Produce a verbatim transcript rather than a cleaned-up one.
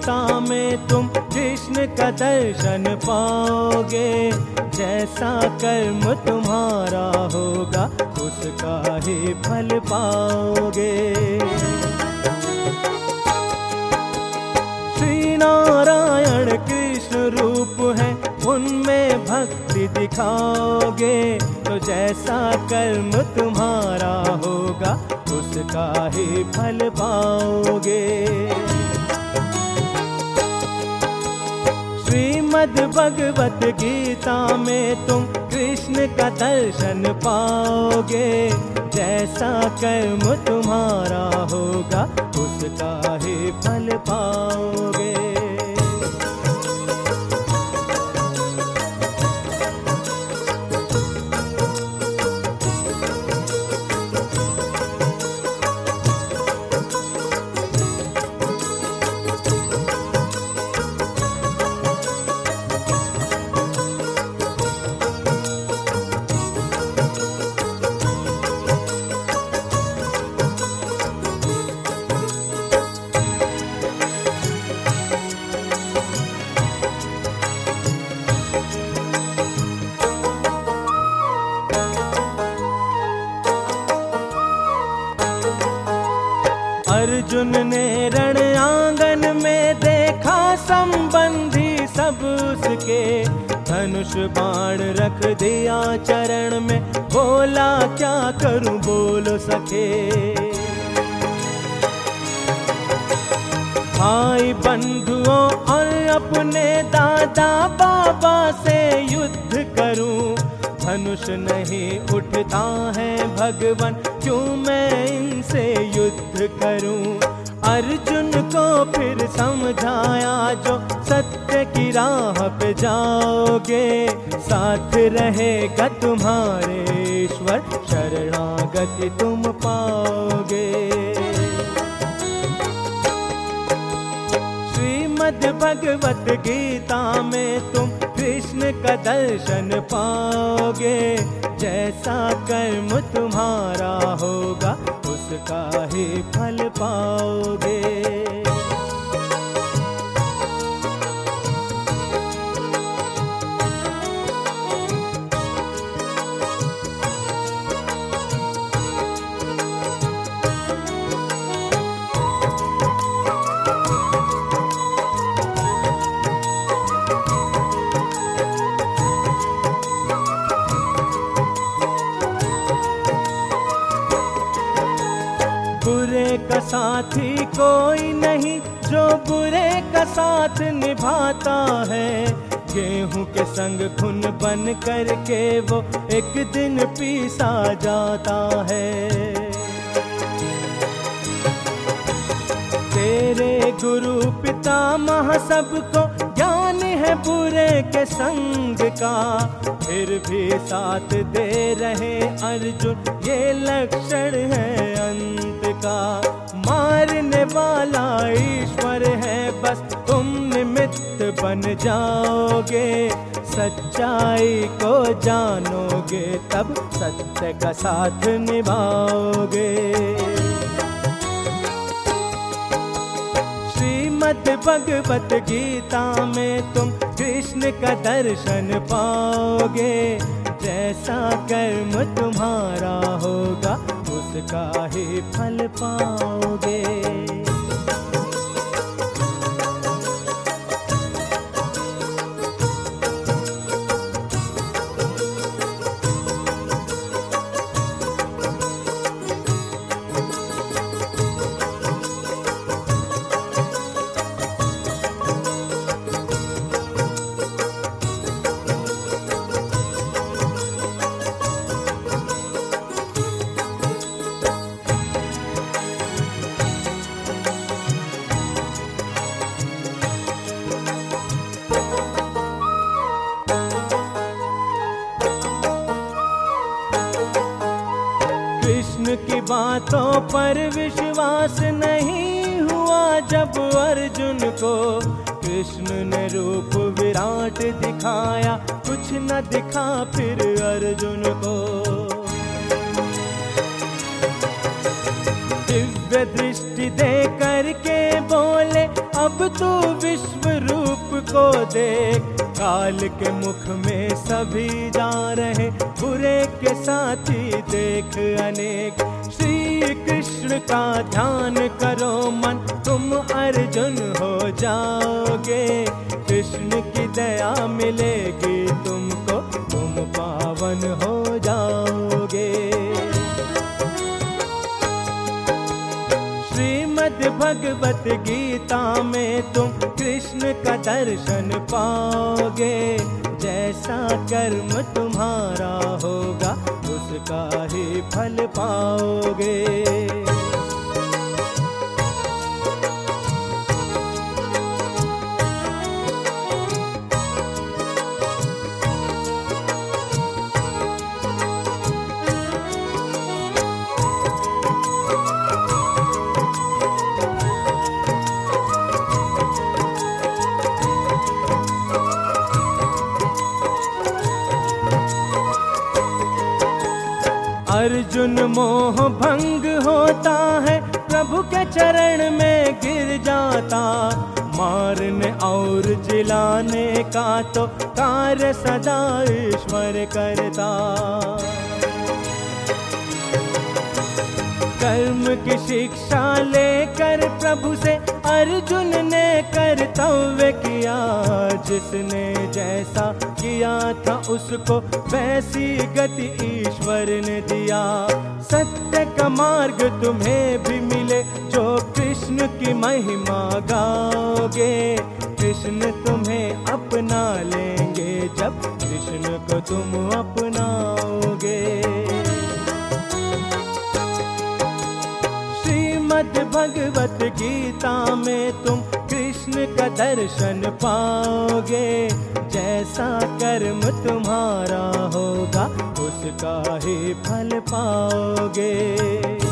गीता में तुम कृष्ण का दर्शन पाओगे। जैसा कर्म तुम्हारा होगा उसका ही फल पाओगे। श्री नारायण कृष्ण रूप है, उनमें भक्ति दिखाओगे तो जैसा कर्म तुम्हारा होगा उसका ही फल पाओगे। श्रीमद् भगवत गीता में तुम कृष्ण का दर्शन पाओगे। जैसा कर्म तुम्हारा होगा उसका ही फल पाओगे। अर्जुन ने रण आंगन में देखा संबंधी सब उसके, धनुष बाण रख दिया चरण में, बोला क्या करूं बोलो सखे। भाई बंधुओं और अपने दादा बाबा से युद्ध करूं, धनुष नहीं उठता है भगवान, क्यों मैं इनसे युद्ध करूं। अर्जुन को फिर समझाया जो सत्य की राह पे जाओगे, साथ रहेगा तुम्हारे ईश्वर, शरणागति तुम पाओगे। श्रीमद् भगवत गीता में तुम कृष्ण का दर्शन पाओगे। जैसा कर्म तुम्हारा होगा उसका ही फल पाओगे। बुरे का साथी कोई नहीं जो बुरे का साथ निभाता है, गेहूं के संग खून बन करके वो एक दिन पीसा जाता है। तेरे गुरु पितामह सबको ज्ञान है बुरे के संग का, फिर भी साथ दे रहे अर्जुन, ये लक्षण है अंत का। मारने वाला ईश्वर है, बस तुम निमित्त बन जाओगे। सच्चाई को जानोगे तब सत्य का साथ निभाओगे। श्रीमद् भगवत गीता में तुम कृष्ण का दर्शन पाओगे। जैसा कर्म तुम्हारा होगा उसका ही फल पाओगे। कृष्ण की बातों पर विश्वास नहीं हुआ जब अर्जुन को, कृष्ण ने रूप विराट दिखाया, कुछ न दिखा फिर अर्जुन को। दिव्य दृष्टि दे करके बोले अब तू विश्व रूप को देख, काल के मुख में सभी जा रहे, बुरे के साथी देख अनेक। श्री कृष्ण का ध्यान करो मन, तुम अर्जुन हो जाओगे, कृष्ण की दया मिलेगी तुमको, तुम पावन हो जाओगे। श्रीमद् भगवत गीता में तुम कृष्ण का दर्शन पाओगे, जैसा कर्म तुम्हारा होगा उसका ही फल पाओगे। अर्जुन मोह भंग होता है, प्रभु के चरण में गिर जाता, मारने और जिलाने का तो कार्य सदा ईश्वर करता। कर्म की शिक्षा लेकर प्रभु से अर्जुन ने कर्तव्य किया, जिसने जैसा किया था उसको वैसी गति ईश्वर ने दिया। सत्य का मार्ग तुम्हें भी मिले जो कृष्ण की महिमा गाओगे, कृष्ण तुम्हें अपना लेंगे जब कृष्ण को तुम अपनाओगे। श्रीमद् भगवत गीता में तुम कृष्ण का दर्शन पाओगे, जैसा कर्म तुम्हारा होगा उसका ही फल पाओगे।